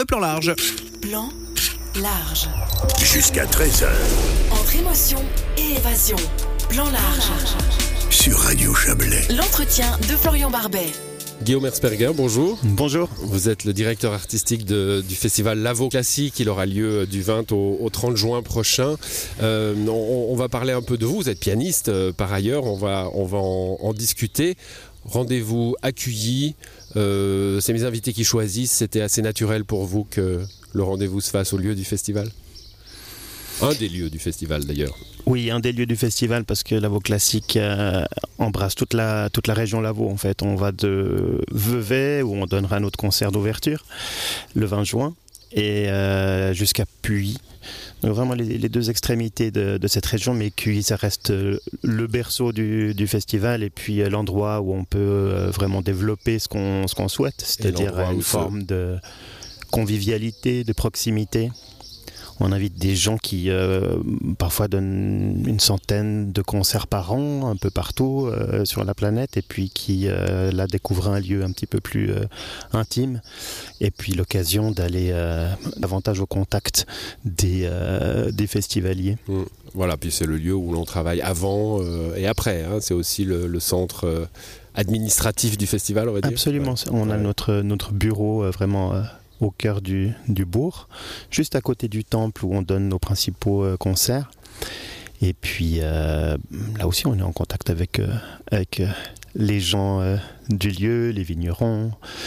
Plan large. Plan large. Jusqu'à 13h. Entre émotion et évasion. Plan large. Sur Radio Chablais. L'entretien de Florian Barbet. Guillaume Herzberger, bonjour. Bonjour. Vous êtes le directeur artistique du festival Lavo Classique. Il aura lieu du 20 au 30 juin prochain. On va parler un peu de vous. Vous êtes pianiste par ailleurs. On va en discuter. Rendez-vous accueilli. C'est mes invités qui choisissent. C'était assez naturel pour vous que le rendez-vous se fasse au lieu du festival ? Un des lieux du festival d'ailleurs. Oui, un des lieux du festival parce que Lavo Classique embrasse toute la région Lavo en fait. On va de Vevey où on donnera notre concert d'ouverture le 20 juin et jusqu'à Puy. Donc vraiment les deux extrémités de cette région, mais Puy ça reste le berceau du festival et puis l'endroit où on peut vraiment développer ce qu'on souhaite, c'est-à-dire une forme de convivialité, de proximité. On invite des gens qui parfois donnent une centaine de concerts par an, un peu partout sur la planète, et puis qui là découvrent un lieu un petit peu plus intime, et puis l'occasion d'aller davantage au contact des festivaliers. Voilà, puis c'est le lieu où l'on travaille avant et après, hein. C'est aussi le centre administratif du festival, on va dire. Absolument, ouais. On a notre bureau vraiment... au cœur du bourg, juste à côté du temple où on donne nos principaux concerts. Et puis là aussi, on est en contact avec les gens du lieu, les vignerons,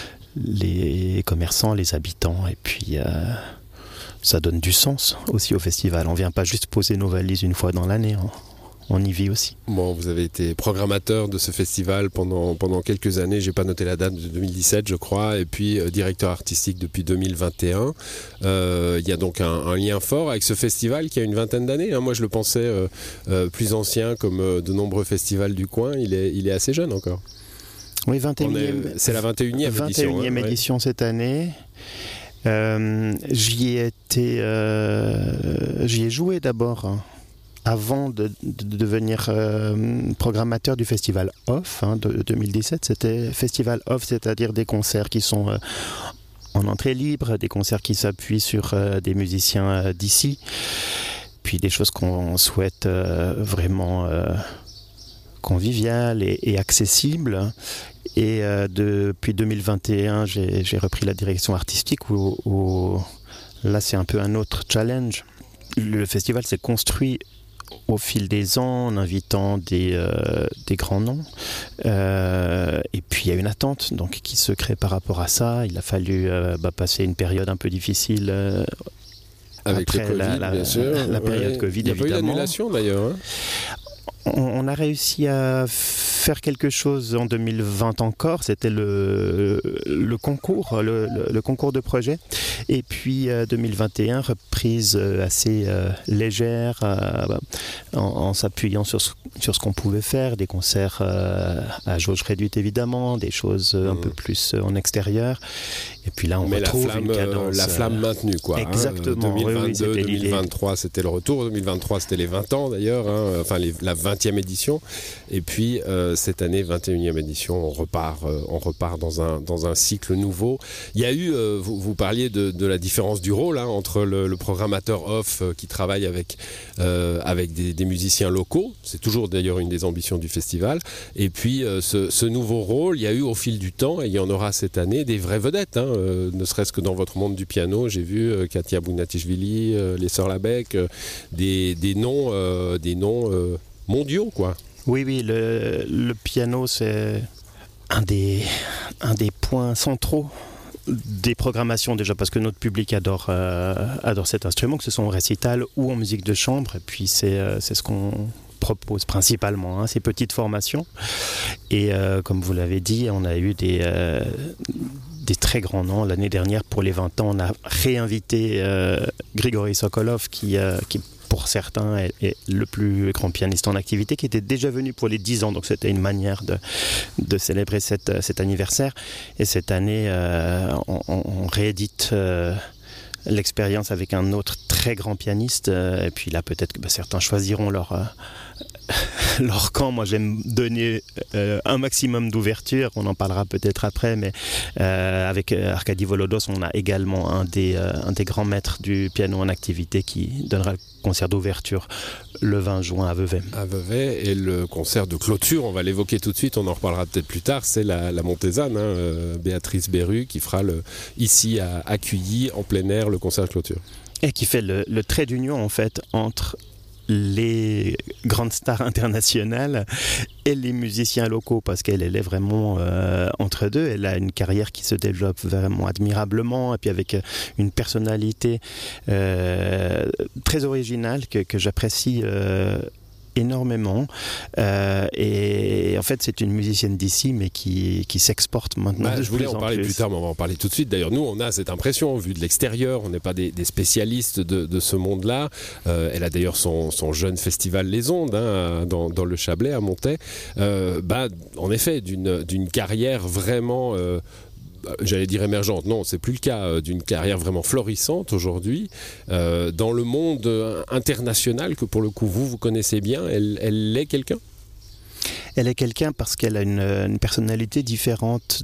les commerçants, les habitants. Et puis ça donne du sens aussi au festival. On ne vient pas juste poser nos valises une fois dans l'année. On y vit aussi. Bon, vous avez été programmateur de ce festival pendant quelques années. J'ai pas noté la date, de 2017 je crois, et puis directeur artistique depuis 2021. Il y a donc un lien fort avec ce festival qui a une vingtaine d'années. Moi je le pensais plus ancien comme de nombreux festivals du coin. Il est assez jeune encore. Oui, 21e. C'est la 21e édition. 21e édition cette année. J'y ai joué d'abord. Avant de devenir programmateur du Festival Off de 2017, c'était Festival Off, c'est-à-dire des concerts qui sont en entrée libre, des concerts qui s'appuient sur des musiciens d'ici, puis des choses qu'on souhaite vraiment conviviales et accessibles. Et depuis 2021, j'ai repris la direction artistique où là c'est un peu un autre challenge. Le festival s'est construit au fil des ans, en invitant des grands noms. Et puis il y a une attente donc, qui se crée par rapport à ça. Il a fallu passer une période un peu difficile avec après le COVID, bien sûr. La période Covid, évidemment. Il y a pas eu d'annulation d'ailleurs. On a réussi à faire quelque chose en 2020 encore, c'était le concours, le concours de projet. Et puis 2021, reprise assez légère, en s'appuyant sur ce qu'on pouvait faire, des concerts à jauge réduite évidemment, des choses un peu plus en extérieur. Et puis là, on retrouve une cadence. La flamme maintenue, quoi. Exactement. 2022, 2023, c'était le retour. 2023, c'était les 20 ans d'ailleurs, enfin la 20e édition. Et puis cette année, 21e édition, on repart dans un cycle nouveau. Il y a eu, vous parliez de la différence du rôle entre le programmateur off qui travaille avec des musiciens locaux. C'est toujours d'ailleurs une des ambitions du festival. Et puis ce nouveau rôle, il y a eu au fil du temps, et il y en aura cette année, des vraies vedettes. Ne serait-ce que dans votre monde du piano, j'ai vu Katia Bounatichvili, les Sœurs Labec, des noms mondiaux, quoi. Oui, le piano, c'est un des points centraux des programmations, déjà parce que notre public adore cet instrument, que ce soit en récital ou en musique de chambre, et puis c'est ce qu'on propose principalement, ces petites formations. Et comme vous l'avez dit, on a eu des très grands noms. L'année dernière, pour les 20 ans, on a réinvité Grigory Sokolov, qui pour certains est le plus grand pianiste en activité, qui était déjà venu pour les 10 ans, donc c'était une manière de célébrer cet anniversaire. Et cette année, on réédite l'expérience avec un autre très grand pianiste, et puis là peut-être que certains choisiront leur Lorcan, moi j'aime donner un maximum d'ouverture, on en parlera peut-être après, mais avec Arkady Volodos, on a également un des grands maîtres du piano en activité qui donnera le concert d'ouverture le 20 juin à Vevey. À Vevey, et le concert de clôture, on va l'évoquer tout de suite, on en reparlera peut-être plus tard, c'est la Montésane, Béatrice Berru qui fera ici à Accueilly en plein air le concert de clôture. Et qui fait le trait d'union en fait entre les grandes stars internationales et les musiciens locaux, parce qu'elle est vraiment entre deux. Elle a une carrière qui se développe vraiment admirablement, et puis avec une personnalité très originale que j'apprécie énormément, et en fait c'est une musicienne d'ici mais qui s'exporte maintenant. Je voulais en parler plus tard, mais on va en parler tout de suite. D'ailleurs nous on a cette impression vu de l'extérieur, on n'est pas des spécialistes de ce monde-là. Elle a d'ailleurs son jeune festival Les Ondes dans le Chablais à Montaix. En effet d'une carrière vraiment j'allais dire émergente, non, c'est plus le cas, d'une carrière vraiment florissante aujourd'hui, dans le monde international que pour le coup vous connaissez bien. Elle est quelqu'un ? Elle est quelqu'un parce qu'elle a une personnalité différente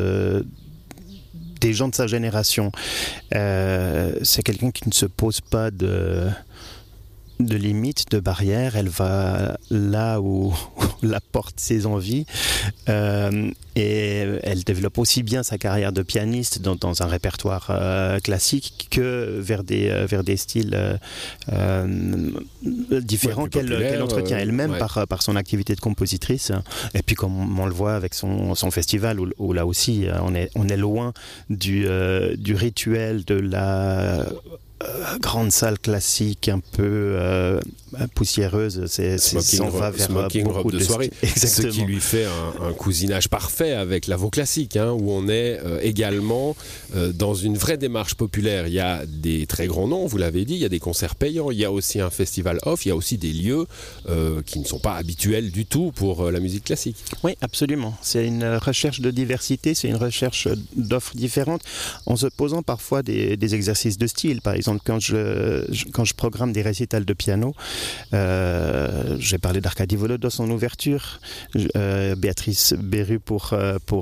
des gens de sa génération. C'est quelqu'un qui ne se pose pas de limites, de barrières. Elle va là où la portent ses envies, et elle développe aussi bien sa carrière de pianiste dans un répertoire classique que vers des styles différents qu'elle entretient elle-même par son activité de compositrice. Et puis comme on le voit avec son festival où là aussi on est loin du rituel de la grande salle classique un peu poussiéreuse. Smoking robe de soirée. Ce qui lui fait un cousinage parfait avec la voclassique, où on est également dans une vraie démarche populaire. Il y a des très grands noms, vous l'avez dit, il y a des concerts payants, il y a aussi un festival off, il y a aussi des lieux qui ne sont pas habituels du tout pour la musique classique. Oui, absolument. C'est une recherche de diversité, c'est une recherche d'offres différentes, en se posant parfois des exercices de style. Par exemple, quand je programme des récitals de piano, j'ai parlé d'Arkady Volodos en ouverture, Béatrice Berru pour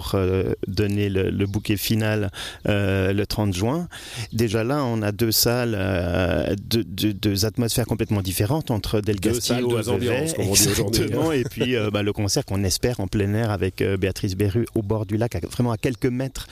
donner le bouquet final le 30 juin. Déjà là, on a deux salles, deux atmosphères complètement différentes entre Del Castillo et Vevey, exactement, et puis le concert qu'on espère en plein air avec Béatrice Berru au bord du lac, vraiment à quelques mètres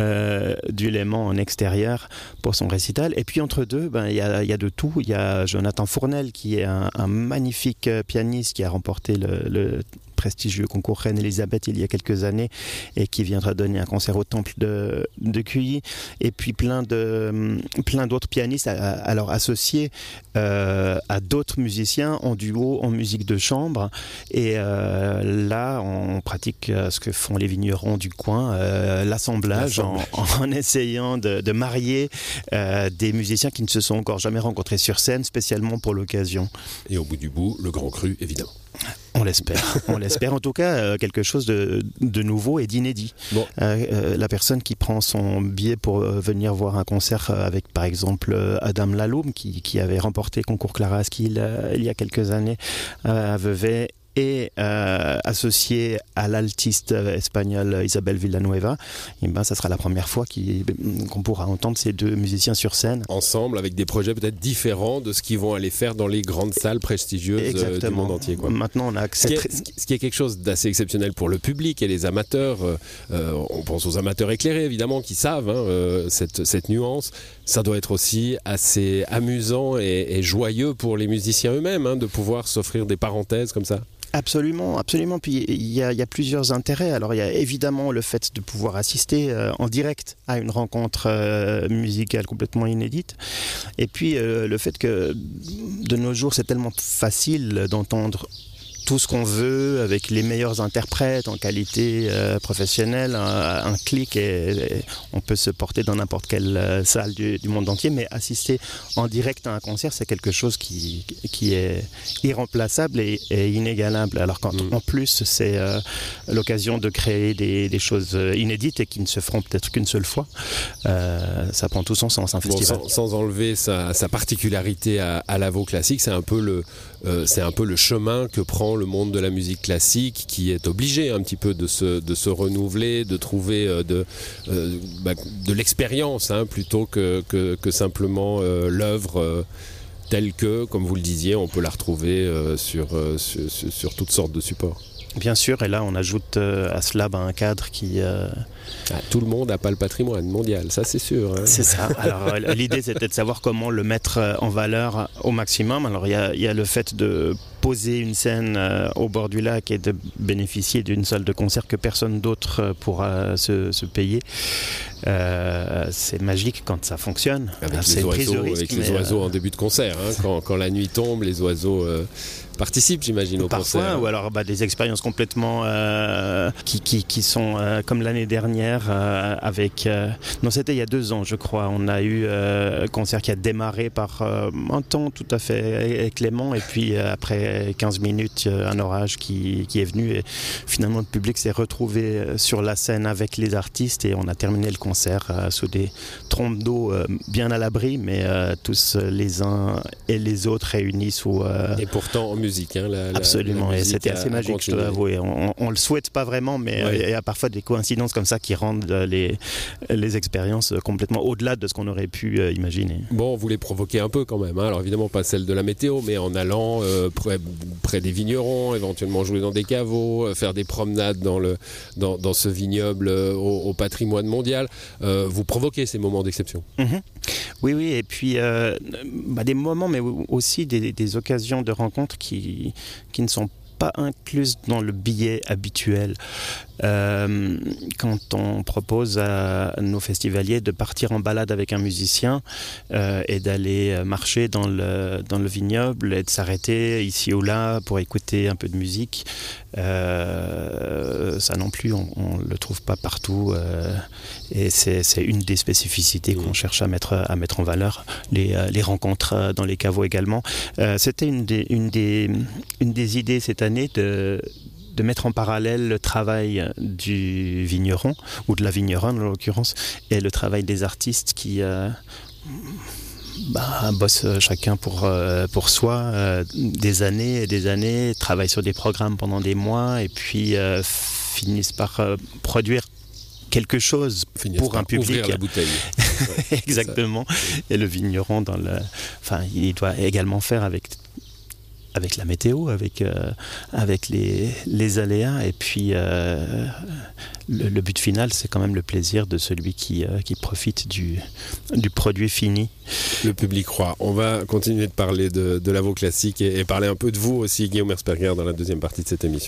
du Léman en extérieur pour son récital. Et puis entre deux, il y a de tout. Il y a Jonathan Fournel qui est un magnifique pianiste qui a remporté le prestigieux concours Reine-Elisabeth il y a quelques années et qui viendra donner un concert au Temple de Cuilly, et puis plein d'autres pianistes alors associés à d'autres musiciens en duo, en musique de chambre, et là on pratique ce que font les vignerons du coin, l'assemblage en essayant de marier des musiciens qui ne se sont encore jamais rencontrés sur scène spécialement pour l'occasion. Et au bout du bout, le Grand Cru évidemment. On l'espère. En tout cas, quelque chose de nouveau et d'inédit. Bon. La personne qui prend son billet pour venir voir un concert avec, par exemple, Adam Laloum, qui avait remporté le concours Clara Askill il y a quelques années à Vevey, et associé à l'altiste espagnole Isabel Villanueva, ça sera la première fois qu'on pourra entendre ces deux musiciens sur scène. Ensemble, avec des projets peut-être différents de ce qu'ils vont aller faire dans les grandes salles prestigieuses du monde entier. Maintenant, on a accès. Ce qui est quelque chose d'assez exceptionnel pour le public et les amateurs. On pense aux amateurs éclairés, évidemment, qui savent cette nuance. Ça doit être aussi assez amusant et joyeux pour les musiciens eux-mêmes de pouvoir s'offrir des parenthèses comme ça. Absolument. Puis il y a plusieurs intérêts. Alors il y a évidemment le fait de pouvoir assister en direct à une rencontre musicale complètement inédite. Et puis le fait que de nos jours c'est tellement facile d'entendre tout ce qu'on veut avec les meilleurs interprètes en qualité professionnelle, un clic et on peut se porter dans n'importe quelle salle du monde entier, mais assister en direct à un concert, c'est quelque chose qui est irremplaçable et inégalable. Alors quand en plus c'est l'occasion de créer des choses inédites et qui ne se feront peut-être qu'une seule fois, ça prend tout son sens, un festival. Sans enlever sa particularité à la voix classique, c'est un peu le chemin que prend le monde de la musique classique qui est obligé un petit peu de se renouveler, de trouver de l'expérience plutôt que simplement l'œuvre telle que, comme vous le disiez, on peut la retrouver sur toutes sortes de supports. Bien sûr, et là on ajoute à cela un cadre qui... tout le monde n'a pas le patrimoine mondial, ça c'est sûr. C'est ça. Alors l'idée c'était de savoir comment le mettre en valeur au maximum. Alors il y a le fait de poser une scène au bord du lac et de bénéficier d'une salle de concert que personne d'autre pourra se payer. C'est magique quand ça fonctionne. Avec c'est les oiseaux, risque, les oiseaux en début de concert. Quand la nuit tombe, les oiseaux participent, j'imagine, au concert. Parfois, ou alors des expériences complètement qui sont comme l'année dernière avec... non, c'était il y a 2 ans, je crois. On a eu un concert qui a démarré par un temps tout à fait clément, et puis après 15 minutes, un orage qui est venu, et finalement le public s'est retrouvé sur la scène avec les artistes, et on a terminé le concert sous des trompes d'eau bien à l'abri, mais tous les uns et les autres réunis sous... Et pourtant en musique. Absolument, la musique et c'était assez magique, je dois avouer. On le souhaite pas vraiment, mais il y a parfois des coïncidences comme ça qui rendent les expériences complètement au-delà de ce qu'on aurait pu imaginer. Bon, vous les provoquez un peu quand même, alors évidemment pas celle de la météo, mais en allant près des vignerons, éventuellement jouer dans des caveaux, faire des promenades dans ce vignoble au patrimoine mondial. Vous provoquez ces moments d'exception. Oui, et puis des moments, mais aussi des occasions de rencontres qui ne sont pas incluses dans le billet habituel. Quand on propose à nos festivaliers de partir en balade avec un musicien et d'aller marcher dans le vignoble et de s'arrêter ici ou là pour écouter un peu de musique, ça non plus on le trouve pas partout, et c'est une des spécificités qu'on cherche à mettre en valeur. Les rencontres dans les caveaux également. C'était une des idées cette année de mettre en parallèle le travail du vigneron, ou de la vigneronne en l'occurrence, et le travail des artistes qui bossent chacun pour soi des années et des années, travaillent sur des programmes pendant des mois, et puis finissent par produire quelque chose pour un public. Ouvrir la bouteille. Ouais, exactement. Et le vigneron, il doit également faire avec la météo, avec les aléas, et puis le but final, c'est quand même le plaisir de celui qui profite du produit fini. Le public croit. On va continuer de parler de Lavaux Classique et parler un peu de vous aussi, Guillaume Herzberger, dans la deuxième partie de cette émission.